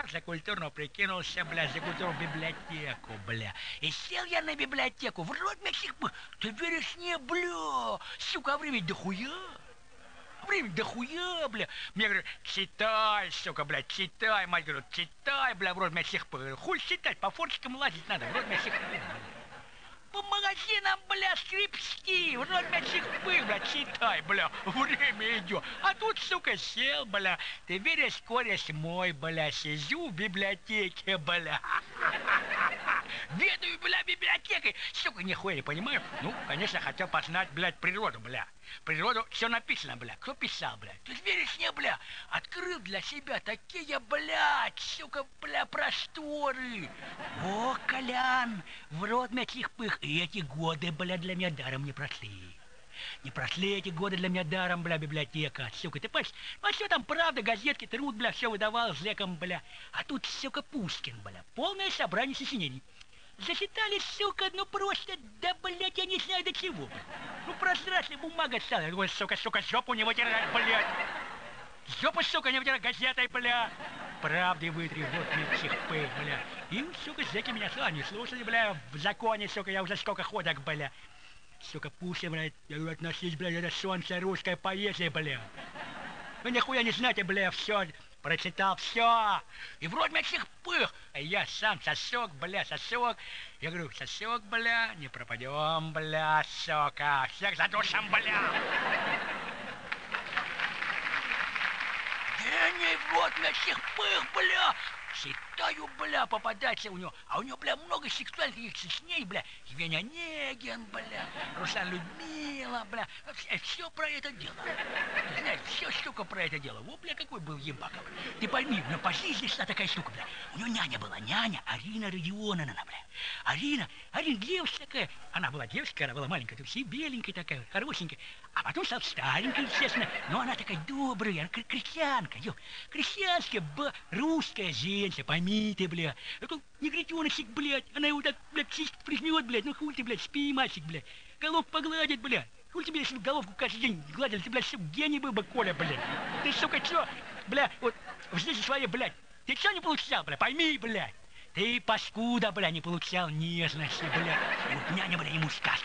за культурно прикинулся, бля, за культуру в библиотеку, бля. И сел я на библиотеку, в рот мне всех, ты веришь, не, бля, сука, а времени дохуя. Время дохуя, бля. Мне говорят, читай, сука, блядь, читай, мать, говорю, читай, бля, в рот меня всех, хуй читать, по форчикам лазить надо, в рот меня всех, по магазинам, бля, скрипсти, в рот меня всех, бля, читай, бля, время идет. А тут, сука, сел, бля, ты веришь, кореш мой, бля, сижу в библиотеке, бля. Ведаю, бля, библиотекой. Сука, нихуя не понимаю. Ну, конечно, хотел познать, блядь, природу, бля. Природу все написано, бля. Кто писал, бля? Ты веришь мне, бля? Открыл для себя такие, блядь, сука, бля, просторы. О, Колян, в рот мятих пых. И эти годы, бля, для меня даром не прошли. Не прошли эти годы для меня даром, бля, библиотека, сука. Ты понимаешь, а что там правда, газетки, труд, бля, все выдавал зэком, бля. А тут, сука, Пушкин, бля. Полное собрание сочинений. Зачитали, сука, ну просто, да, блядь, я не знаю до чего, блядь. Ну, прозрачная бумага стала. Ой, сука, жопу не вытирать, блядь. Жопу, сука, не вытирать газетой, бля. Правды вытри, вот мне чихпы, бля. И, сука, зэки меня не слушали, бля, в законе, сука, я уже сколько ходок, бля. Сука, Пушкин, блядь, я говорю, относись, бля, это солнце русской поэзии, бля. Вы нихуя не знаете, бля, все, прочитал все. И вроде меня всех пых. А я сам сосок, бля, сосок. Я говорю, сосок, бля, не пропадем, бля, сука. Всех задушим, бля. Гений, вот меня всех пых, бля. Читаю, бля, попадается у него. А у него, бля, много сексуальных сочинений, бля. Евгений Онегин, бля, Руслан Людмила, бля. Все про это дело. Ты знаешь, все, сука, про это дело. Во, бля, какой был ебака, бля. Ты пойми, у него по жизни шла такая штука, бля. У него няня была, няня Арина Родионовна, бля. Арина девушка такая. Она была девушка, она была маленькая, все беленькая такая, хорошенькая. А потом стала старенькая, естественно. Но она такая добрая, она крестьянка, ё. Крестьянская, русская женщина, пойми ты, бля. Это негритеночек, блядь. Она его так, блядь, чисто прижмет, блядь. Ну хуй ты, блядь, спи, мальчик, блядь. Головку погладит, блядь. Хуй тебе, если бы головку каждый день гладили, ты, блядь, сука, гений был бы, Коля, блядь. Ты, сука, чё, бля, вот в жизни своей, блядь, ты чё не получал, бля, пойми, блядь. Ты, паскуда, бля, не получал нежности, бля. И вот няня, бля, ему сказки,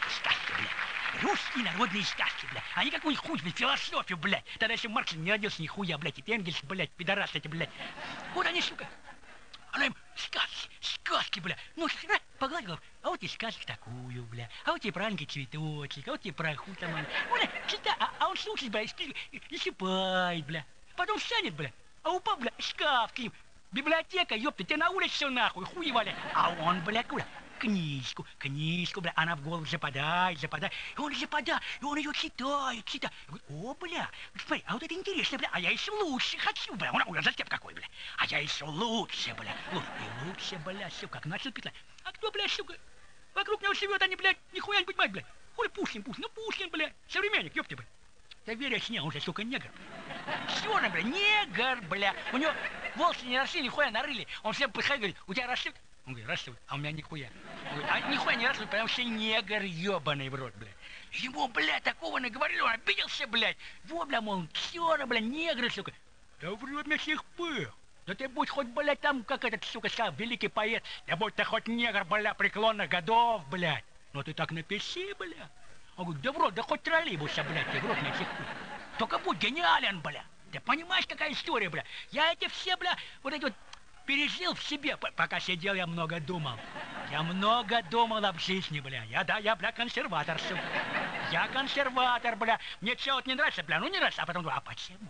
бля. Русские народные сказки, бля. А не какую хуй, блядь, философию, блядь. Тогда еще Маркс не родился нихуя, блядь. И Энгельс, блядь, пидорас эти, блядь. Вот они, сука. Она им сказки, бля. Ну, погладила. А вот и сказки такую, бля. А вот и праздники цветочек. А вот и про хуй там. Бля, читай, а он слушает, бля, и щипает, бля. Потом встанет, бля. А упал, бля, шкаф к ним. Библиотека, ёпта, тебе на улице все нахуй, хуй валя. А он, бля, куда? Книжку, бля, она в голову западает. И он западает, и он ее читает. Говорит, о, бля, смотри, а вот это интересно, бля, а я еще лучше хочу, бля. Ой, затем какой, бля. А я еще лучше, бля. И лучше, бля, все, как начал петлять. А кто, бля, сука, вокруг него живет, они, блядь, нихуя не понимают, бля. Хуй Пушкин, ну Пушкин, бля, современник, ёпта, бля. Ты веришь, не, он же, сука, негр. Все же, бля, негр, бля. У него волосы не росли, нихуя нарыли. Он всем приходит, говорит, у тебя растет? Он говорит, растет, а у меня нихуя. Он говорит, а нихуя не растет, потому что негр ебаный в рот, бля. Ему, бля, такого наговорили, он обиделся, блядь. Вот, бля, мол, все, бля, негры, сука. Да в рот мне всех пых. Да ты будь хоть, блядь, там, как этот, сука, сказал, великий поэт. Да будь ты хоть негр, бля, преклонных годов, блядь. Но ты так напиши, бля. Он говорит, да в рот, да хоть троллейбуса, блядь, ты в рот мне всех пых. Только будь гениален, бля. Ты понимаешь, какая история, бля? Я эти все, бля, вот эти вот пережил в себе. Пока сидел, я много думал. Я много думал об жизни, бля. Я, бля, консерватор, сука. Я консерватор, бля. Мне все вот не нравится, бля, ну не нравится. А потом думаю, а почему?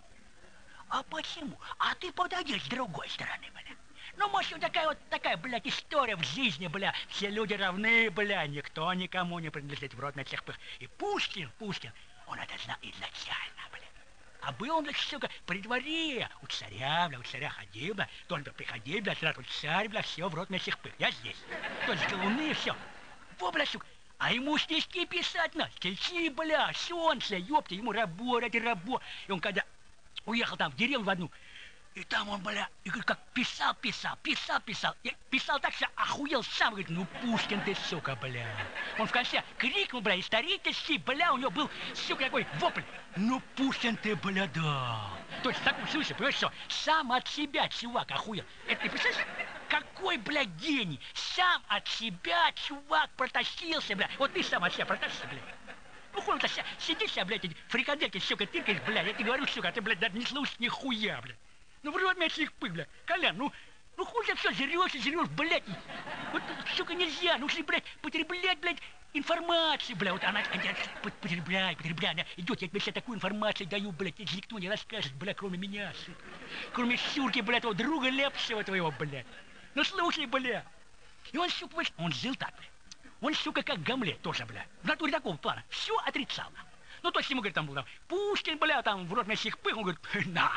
А почему? А ты подойди с другой стороны, бля. Ну, может, вот такая, блядь, история в жизни, бля. Все люди равны, бля. Никто никому не принадлежит в рот на всех пых. И Пушкин, он это знал изначально, бля. А был он, бля, сука, при дворе. У царя ходил, бля. Только приходил, бля, сразу царь, бля, все, в рот на всех пых. Я здесь. То есть голуны, все. Во, бля, сука. А ему стишки писать надо. Стихи, бля, солнце, ёпта, ему работать. И он когда уехал там в деревню в одну, И там он, бля, и говорит, как писал. Я писал так, что охуел сам. Говорит, ну, Пушкин ты, сука, бля. Он в конце крикнул, бля, исторический, бля, у него был, сука, такой вопль. Ну, Пушкин ты, бля, да. То есть в таком смысле, понимаешь, что сам от себя чувак охуел. Это ты представляешь? Какой, бля, гений. Сам от себя чувак протащился, бля. Вот ты сам от себя протащился, бля. Ну, хуй, сидишь, блядь, эти фрикадельки, сука, тыркаешь, бля. Я тебе говорю, сука, а ты, блядь, даже не слушаешь нихуя, бля. Ну, вроде меня чихпы, бля. Колян, ну хуй ты все жрешь, блядь. Вот, сука, нельзя. Ну, блядь, потреблять, блядь, информацию, бля. Вот она потребляй. Идет, я тебе сейчас такую информацию даю, блядь. Если никто не расскажет, бля, кроме меня, сука. Кроме Сюрки, бля, твоего друга Лепсева твоего, блядь. Ну, слушай, бля. И он, сука, он жил так, бля. Он, сука, как Гамлет тоже, бля. В натуре такого плана. Все отрицал. Ну, то есть ему, говорит, там был там, Пушкин, бля, там, в рот меня чихпых. Он говорит, на.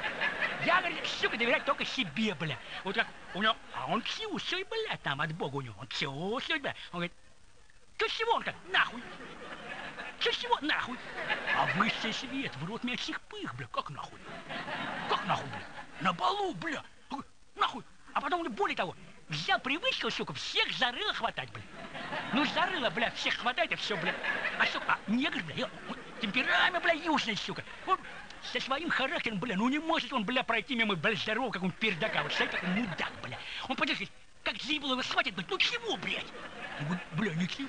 Я, говорит, сука, доверять только себе, бля. Вот как у него, а он все, бля, там от Бога у него. Он все, бля. Он говорит, что всего, он как, нахуй. Что всего, нахуй. А высший свет, в рот меня чихпых, бля, как нахуй. Как нахуй, бля. На балу, бля. Нахуй. А потом, более того, взял привычку, сука, всех за рыло хватать, бля. Ну, за рыло, бля, всех хватает, и все, бля. А, сука, негр, бля, темперамент, бля, южный, сука. Он со своим характером, бля, ну не может он, бля, пройти мимо, бля, здорового, как он пердака, вот, смотри, как он мудак, бля. Он подожди, как заебал его схватит, бля, ну чего, блядь? Он говорит, бля, ничего.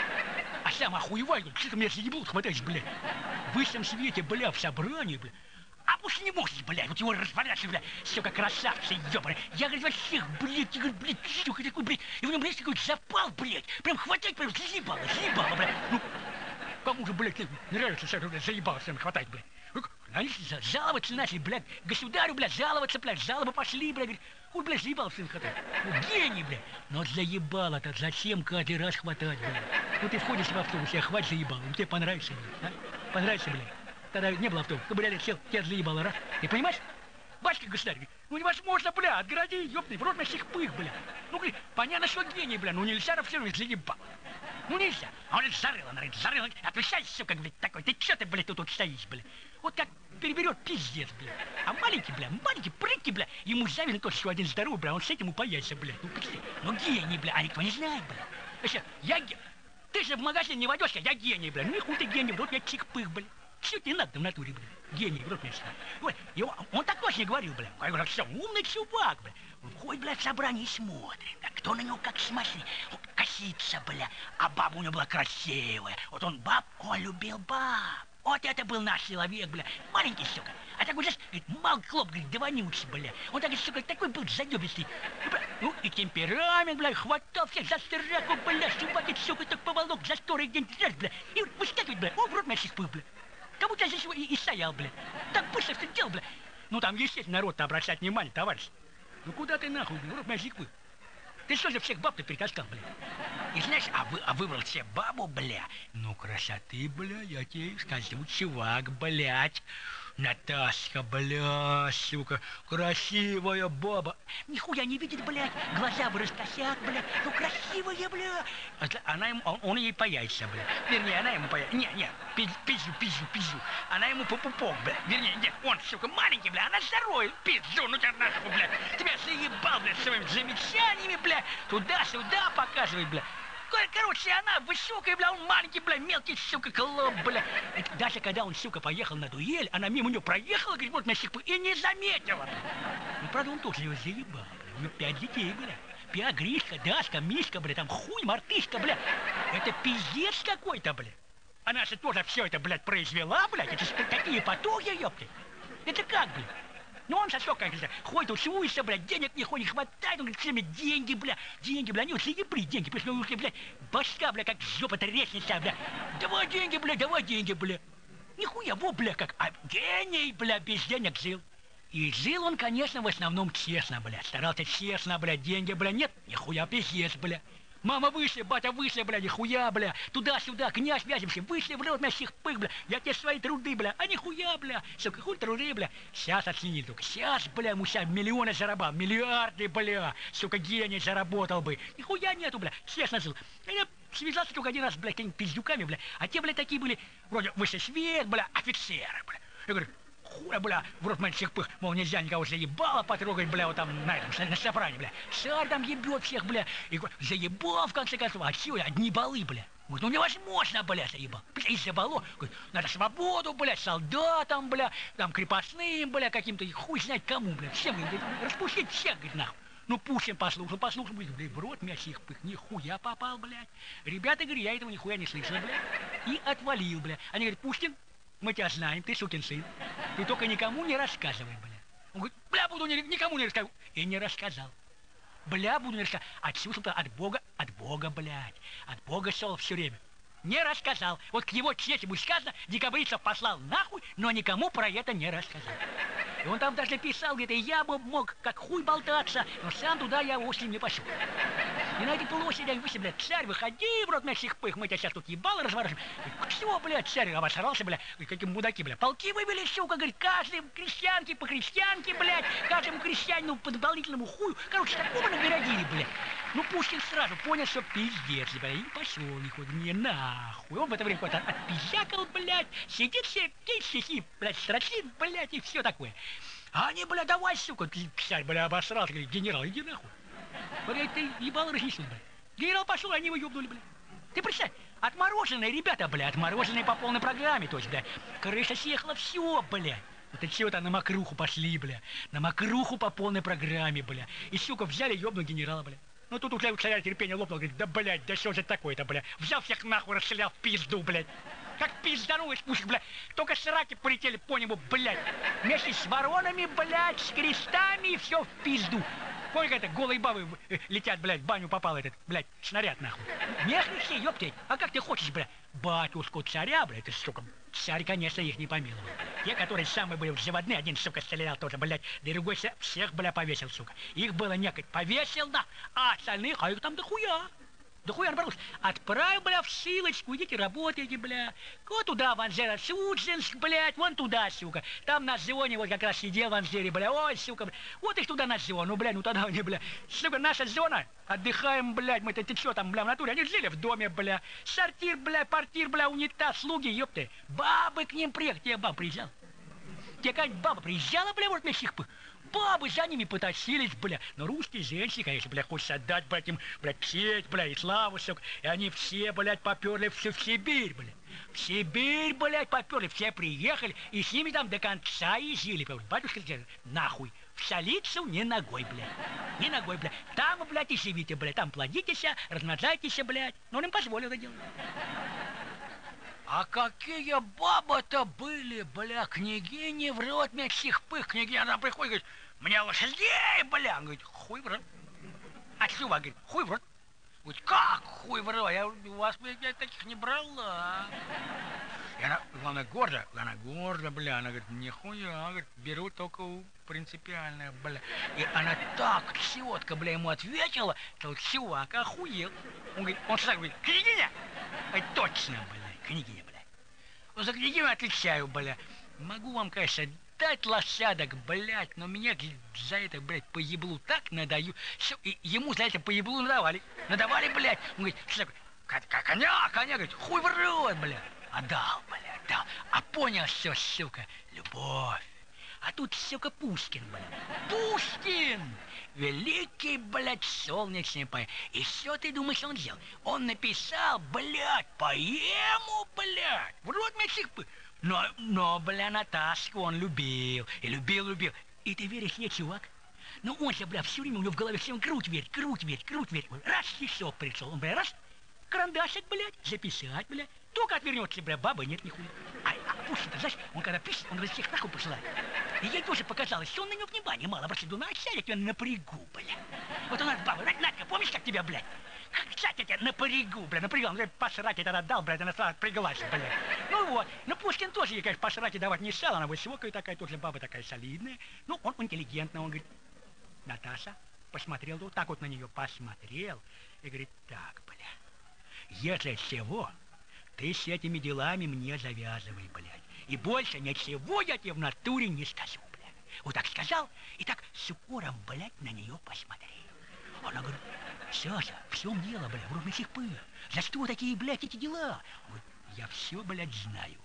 А сам охуевай, говорит, что ты меня заебал хватаешь, бля. В высшем свете, бля, в собрании, бля. А пусть не может, блядь, вот его разворачивай, блядь, сука, красавцы, ёбаный. Я, говорит, вообще, блядь, я говорю, блядь, сука, такой, блядь, и в нем, блядь, такой запал, блядь, прям хватать, прям заебало, блядь. Ну, кому же, блядь, нравится, что, блядь, заебало всем хватать, блядь. Они жаловаться начали, блядь, государю, блядь, жаловаться, блядь, жалобы пошли, блядь, говорит, ой, блядь, заебал всем хватать. Ну, гений, блядь. Но заебало-то, зачем каждый раз хватать, блядь? Ну, ты входишь в автобус, я хватит заебал, ну, тебе понравится, блядь, а? Понравится, блядь. Тогда не было автобуса, блядь, сел, тебя заебало, раз. Ты понимаешь? Батюшка государь, говорит, ну невозможно, бля, отгороди, ёпты, в рот на всех пых, бля. Ну, говорит, понятно, что гений, бля, ну нельзя все равно заебал. Ну нельзя. А он говорит, зарыло, отвечай, сука, блядь, такой, ты чё ты, блядь, тут стоишь, бля? Вот как переберет, пиздец, бля. А маленький, прыткий, бля, ему завидно тот, что один здоровый, бля, он с этим упояется, бля. Ну, представь, ну гений, бля, а никто не знает, бля. Вообще, я гений. Ты же в магазин не войдешь, я гений, бля. Ну и хуй ты гений, вот я чик-пых, бля. Все не надо в натуре, бля. Гений, вдруг мне сказал. Он так точно говорил, бля. Я говорю, все, умный чувак, бля. Он ходит, бля, в собрании и смотрит. А кто на него как смотрит? Он косится, бля. А баба у него была красивая. Вот он любил баб. Вот это был наш человек, бля. Маленький, сука. А такой, знаешь, мал хлоп, говорит, да вонючий, бля. Он такой, сука, такой был заебистый. Ну, и темперамент, бля, хватал всех за стираку, бля. Чувак, сука, так поволок за старый день, бля. И выскакивает, бля. О, в рот мясих пых, бля. Как будто здесь и стоял, бля. Так быстро все делал, бля. Ну, там, естественно, народ-то обращать внимание, товарищ. Ну, куда ты нахуй, бля, в рот мясих пых. Ты что же всех баб-то перетаскал, бля? И знаешь, выбрал себе бабу, бля. Ну, красоты, бля, я тебе скажу, чувак, блядь. Наташка, бля, сука, красивая баба. Нихуя не видит, блядь, глаза бы раскосят, блядь. Ну, красивая, бля. Она ему, он ей паяется, бля. Вернее, она ему паяется. Не, пизжу. Она ему по пупок, бля. Вернее, нет, он, сука, маленький, бля, она здоровая, пизжу, ну тебя нахуй, бля. Тебя заебал, бля, своими замечаниями, бля. Туда-сюда показывает, бля. Короче, она высокая, бля, он маленький, бля, мелкий, сука, клоп, бля. Даже когда он, сука, поехал на дуэль, она мимо него проехала, говорит, вот на щеку, и не заметила. Ну, правда, он тоже его заебал, бля. У него 5 детей, бля. 5, Гришка, Даска, Мишка, бля, там хуй, мартышка, бля. Это пиздец какой-то, бля. Она же тоже все это, блядь, произвела, блядь. Это же какие потуги, ёпты. Это как, блядь? Ну он сосок, как говорится, ходит, усуется, блядь, денег не хватает, он говорит, всеми деньги, бля, они вот заебли деньги, потому что, блядь, башка, бля, как жопа тресница, бля, давай деньги, бля. Нихуя, во, бля, как, а гений, бля, без денег жил. И жил он, конечно, в основном честно, бля, старался честно, бля, деньги, бля, нет, нихуя, пиздец, бля. Мама вышли, батя вышли, бля, нихуя, бля. Туда-сюда, князь Вяземский, вышли в рот мясих пых, бля. Я тебе свои труды, бля, а нихуя, бля. Сука, хуй труды, бля. Сейчас оценили только. Сейчас, бля, ему сейчас миллионы заработал, миллиарды, бля. Сука, гений заработал бы. Нихуя нету, бля. Честно жил. Я связался только один раз, бля, какими-то пиздюками, бля. А те, бля, такие были, вроде высший свет, бля, офицеры, бля. Я говорю, Хуя, бля, в рот всех пых, мол, нельзя никого заебало потрогать, бля, вот там на этом, на собрании, бля. Царь там ебет всех, бля. И заебал, в конце концов, а все, одни балы, бля. Говорит, ну невозможно, бля, заебал. Бля, из-за балу, говорит, надо свободу, бля, солдатам, бля, там крепостным, бля, каким-то, хуй знать кому, бля. Всем, говорит, распустить всех, говорит, нахуй. Ну, Пушкин послушал, говорит, блядь, в рот мясих пых, нихуя попал, блядь. Ребята, говорят, я этого нихуя не слышал, блядь. И отвалил, блядь. Они говорят, Пушкин, мы тебя знаем, ты сукин сын. Ты только никому не рассказывай, бля. Он говорит, бля, буду никому не рассказывать. И не рассказал. Бля, буду не рассказывать. Отсюда от Бога, блядь. От Бога шел все время. Не рассказал. Вот к его чести будет сказано, декабристов послал нахуй, но никому про это не рассказал. И он там даже писал, где-то я бы мог как хуй болтаться, но сам туда я вовсе не пошел. И на этой площади, вы, блядь, царь, выходи, в рот мясих пых, мы тебя сейчас тут ебало разворошим. Все, блядь, царь обосрался, блядь, какие мудаки, блядь. Полки вывели, сука, говорит, каждой крестьянке по крестьянке, блядь, каждому крестьянину по дополнительному хую. Короче, такого нагородили, блядь. Ну, Пушкин сразу понял, что пиздец, блядь, и пошел, нихуя, не нахуй. Он в это время какой-то отпизякал, блядь, сидит все, стихи, блядь, строчит, блядь, и все такое. А они, блядь, давай, сука, царь, блядь, обосрался, говорит, генерал, иди нахуй. Блядь, ты ебал разнесут, блядь. Генерал пошел, они его ебнули, блядь. Ты представь, отмороженные ребята, блядь, отмороженные по полной программе, то есть, блядь. Крыша съехала, все, блядь. Это чего-то на мокруху пошли, блядь. На мокруху по полной программе, блядь. И, сука, взяли ебнули генерала, блядь. Ну тут у царя терпение лопнуло, говорит, да, блядь, да что же такое-то, блядь. Взял всех нахуй, расстрелял в пизду, блядь. Как пизданулась пушка, блядь. Только сраки полетели по небу, блядь. Вместе с воронами, блядь, с крестами, и все в пизду. Помни, как это голые бабы летят, блядь, в баню попал этот, блядь, снаряд, нахуй. Местные все, ёптать. А как ты хочешь, блядь, батюшку царя, блядь, ты, сука, царь, конечно, их не помиловал. Те, которые самые были заводные, один, сука, стрелял тоже, блядь, другой всех, блядь, повесил, сука. Их было некогда, повесил, да, а остальных, а их там дохуя. Дохуя набралось. Отправь, бля, в ссылочку, идите работайте, бля. Вот туда, в Анжеро-Судженск, блядь, вон туда, сука. Там на зоне вот как раз сидел в Анжере, бля, ой, сука, бля. Вот их туда на зону, бля, ну тогда они, бля. Сука, наша зона, отдыхаем, блядь, мы-то, ты что там, бля, в натуре, они жили в доме, бля. Сортир, бля, портир, бля, унитаз, слуги, ёпты. Бабы к ним приехали, тебе баба приезжала. Тебе какая-нибудь баба приезжала, бля, вот на сих пых. Бабы за ними потащились, бля. Но русские женщины, конечно, бля, хочется отдать, блядь, им, блядь, честь, бля, и славу, сука. И они все, блядь, поперли в Сибирь, бля. В Сибирь, блядь, поперли, все приехали, и с ними там до конца и жили. Батюшка, нахуй, в столицу не ногой, блядь. Не ногой, блядь. Там, блядь, и живите, блядь, там плодитесь, размножайтесь, блядь. Но он им позволил это делать. А какие бабы-то были, бля, княгини в рот всех пых. Княгиня, она приходит, говорит, мне лошадей, бля. Он говорит, хуй в рот. Отсюда, говорит, хуй в рот. Говорит, как хуй в рот? Я у вас, блядь, я таких не брала. И она гордо, бля. Она говорит, нихуя, говорит, беру только у принципиальная, бля. И она так четко, бля, ему ответила, что вот чувак охуел. Он говорит, он сразу говорит, княгиня? Говорит, точно, бля. Княгиня, бля. Ну, за княгиню отвечаю, бля. Могу вам, конечно, дать лошадок, блядь, но меня за это, блядь, по еблу так надаю. Все, и ему за это по еблу надавали. Надавали, блядь. Он говорит, что такое? Коня, говорит, хуй в рот, бля. Отдал, бля, отдал. А понял все, сука, любовь. А тут, сука, Пушкин, блядь. Пушкин! Великий, блядь, солнечный поэт. И все ты думаешь, он сделал? Он написал, блядь, поэму, блядь. В рот мясих пых. Но, бля, Наташку он любил. И любил. И ты веришь мне, чувак? Ну он же, бля, все время у него в голове всем круть верь. Раз стишок пришел, он, бля, раз, карандашик, блядь, записать, блядь. Только отвернется, бля, бабы нет нихуя. А Пушкин-то, знаешь, он когда пишет, он всех нахуй посылает. И ей тоже показалось, что он на него внимания мало обращает. Ну, я тебя напрягу, бля. Вот у нас баба, Надька, помнишь, как тебя, блядь? Кстати, я тебя напрягу, бля, напрягал. Ну, посрать это отдал, блядь, она сразу отпряглась, блядь. Ну вот, ну Пушкин тоже ей, конечно, посрать давать не стал. Она высокая такая, тоже баба такая солидная. Ну, он интеллигентный, он говорит, Наташа, посмотрел, вот так вот на нее посмотрел. И говорит, так, бля, если всего, ты с этими делами мне завязывай, блядь. И больше ничего я тебе в натуре не скажу, блядь. Вот так сказал, и так с укором, блядь, на нее посмотрел. Она говорит, Саша, в чем дело, блядь, в рот сих пых? За что такие, блядь, эти дела? Он говорит, я все, блядь, знаю.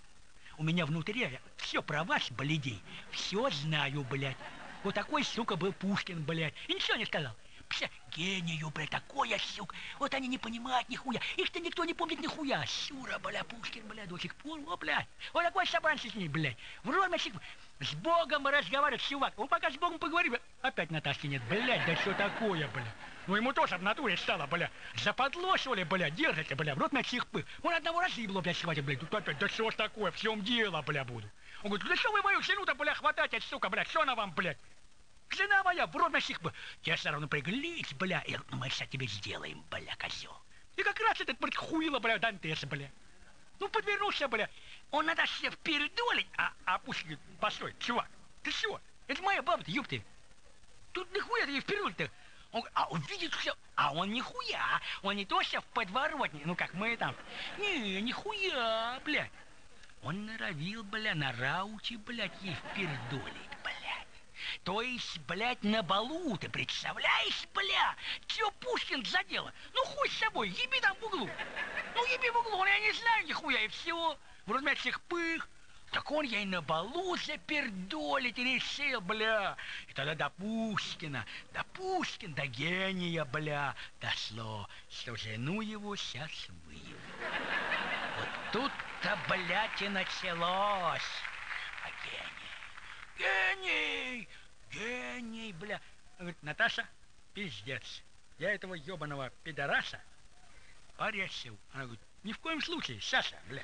У меня внутри все про вас, блядей, все знаю, блядь. Вот такой, сука, был Пушкин, блядь. И ничего не сказал. Пся, гению, блядь, такой, сука. Вот они не понимают нихуя. Их-то никто не помнит нихуя. Сюра, бля, Пушкин, блядь, до сих пор, о, блядь. Вот такой собранцы с ней, блядь. Вроде с Богом разговаривает, чувак. Он пока с Богом поговорил, опять Наташки нет, блядь, да что такое, блядь. Ну ему тоже в натуре стало, бля. Западло, что ли, бля, держите, бля, в рот на чихпы. Он одного разъебло, блядь, схватит, блядь. Тут опять, да что ж такое, в чем дело, бля, буду. Он говорит, да что вы мою жену-то, бля, хватаете, сука, бля, что она вам, блядь? Жена моя, в рот на чихпы. Тебе все равно приглись, бля, и мы сейчас тебе сделаем, бля, козел. И как раз этот, блядь, хуило, бля, Дантес, бля. Ну, подвернулся, бля. Он надо себе впередолить, пусть говорит, постой, чувак, ты чего? Это моя баба-то, ёпты. Тут нихуя ты ей вперед-то. Он видит все, а он нихуя, он не то что в подворотне, ну как мы там. Не, нихуя, блядь. Он норовил, бля, на рауте, блядь, ей впердолить, блядь. То есть, блядь, на балу, ты представляешь, бля? Чё Пушкин задело? Ну хуй с собой, еби там в углу. Ну еби в углу, я не знаю нихуя, и все. Вроде всех пых. Так он ей на балу запердолить решил, бля. И тогда до Пушкина, до гения, бля, дошло, что жену его сейчас выявят. Вот тут-то, блядь, и началось. А гений, бля. Говорит, Наташа, пиздец. Я этого ебаного пидораса порезал. Она говорит, ни в коем случае, Саша, бля.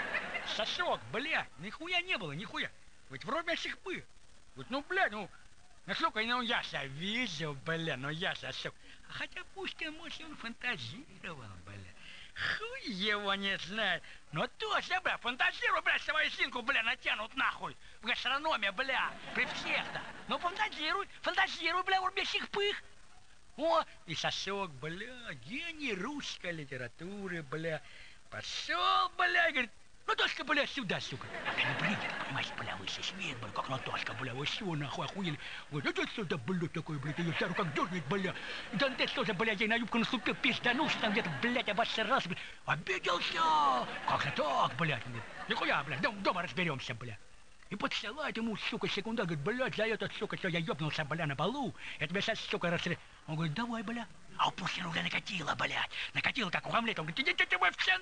Сосок, блядь, нихуя не было, нихуя. Ведь вроде всех бы. Вот, ну, блядь, насколько, я себя видел, бля, я сосок. Хотя Пушкин, может, он фантазировал, бля. Хуй его не знает. Но точно, бля, фантазируй, бля, свою синку, бля, натянут нахуй. В гастрономе, бля, при всех-то. Ну, фантазируй, бля, вроде всех пых. О, и сосок, бля, гений русской литературы, бля. Пошел, бля, говорит, Наташка, бля, сюда, сука. Она не принято, понимаешь, бля, выше свет, бля, как Наташка, бля, вы все нахуй охуели. Говорит, это что за, бля, такое, бля, ее за руку как дернет, бля. И Дантес тоже, бля, ей на юбку наступил, пизданулся там где-то, блядь, обосрался, бля. Обиделся. Как же так, блядь? Нихуя, бля, дома разберемся, бля. И подсылает ему, сука, секунда, говорит, блядь, за это, сука, что я ёбнулся, бля, на балу, я тебя сейчас, сука, расстреляю. Он говорит, давай, бля. А у Пушкина уже накатило, блядь. Накатило, как у Хамлета. Он говорит, идите вы все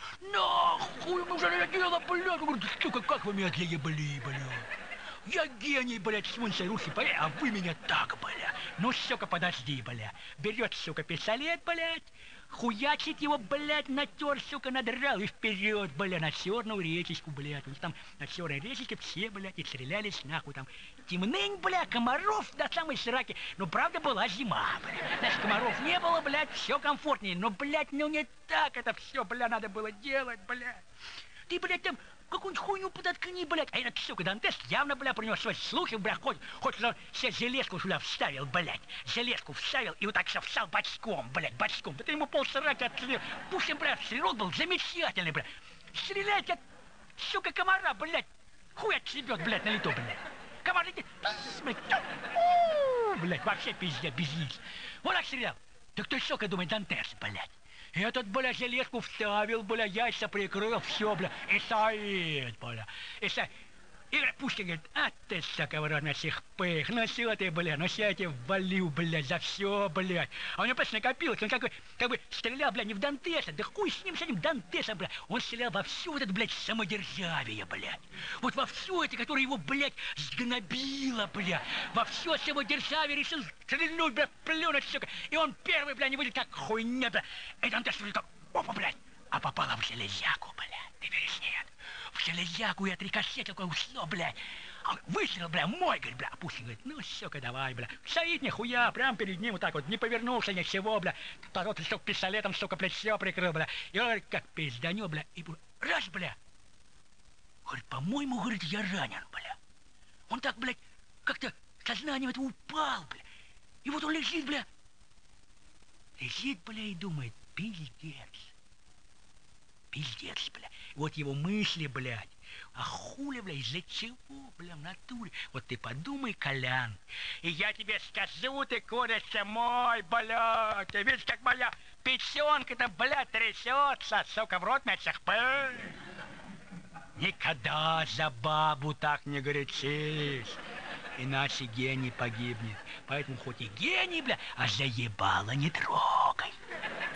нахуй, мы уже накатило, блядь. Он говорит, сука, как вы меня заебали, блядь. Я гений, блядь, свинца русский поэт, а вы меня так, блядь. Ну, сука, подожди, блядь. Берет, сука, пистолет, блядь. Хуячит его, блядь, натер, сука, надрал и вперед, блядь, на черную речечку, блядь. У них там на черной речечке все, блядь, и стрелялись нахуй там. Темнынь, блядь, комаров до самой сраки. Ну, правда, была зима, блядь. Значит, комаров не было, блядь, все комфортнее. Но, блядь, ну не так это все, блядь, надо было делать, блядь. Ты, блядь, там какую-нибудь хуйню подоткни, блядь. А этот, сука, Дантес явно, блядь, принес свои слухи, блядь, хоть он себе железку сюда вставил, блядь. Железку вставил и вот так все встал бочком, блядь, бочком. Да ты ему полсраки отстрелил. Пушкин, блядь, стрелок был замечательный, блядь. Стреляет, как, сука, комара, блядь. Хуй отсебет, блядь, на лету, блядь. Комар летит, блядь, вообще пиздец, без яиц. Вот так стрелял. Так ты, сука, думай, Дантес, блядь. Этот, бля, железку вставил, бля, яйца прикрыл, все, бля, и стоит, бля, и стоит. И Пушкин говорит, а ты, сука, в рот на всех пых, ну все ты, бля, ну все я тебе валю, блядь, за все, блядь. А у него просто накопилось, он как бы стрелял, бля, не в Дантеса, да хуй с ним Дантеса, бля. Он стрелял во все вот это, блядь, самодержавие, блядь. Вот во все это, которое его, блядь, сгнобило, бля. Во все самодержавие решил стрельнуть, бля, плюнуть, сука. И он первый, бля, не выйдет как хуйня, бля. И Дантес как, опа, блядь, а попало в железяку, блядь. Ты веришь, нет? В железяку и отрикошетил, какое ушло, блядь. Он выстрел, бля, мой, говорит, бля. А Пушкин говорит, ну, сука, давай, бля. Стоит нихуя, прям перед ним вот так вот, не повернулся ничего, бля. Второй листок пистолетом, сука, плечо прикрыл, бля. И он говорит, как пизданет, бля. И раз, бля. Говорит, по-моему, говорит, я ранен, бля. Он так, блядь, как-то сознание это упал, бля. И вот он лежит, бля. Лежит, бля, и думает, пиздец. Пиздец, бля. Вот его мысли, блядь. А хули, бля, из-за чего, бля, в натуре? Вот ты подумай, Колян. И я тебе скажу, ты курица мой, бля. Ты видишь, как моя печенка-то, бля, трясется, сука, в рот мясах. Никогда за бабу так не горячись. Иначе гений погибнет. Поэтому хоть и гений, бля, а заебало не трогай.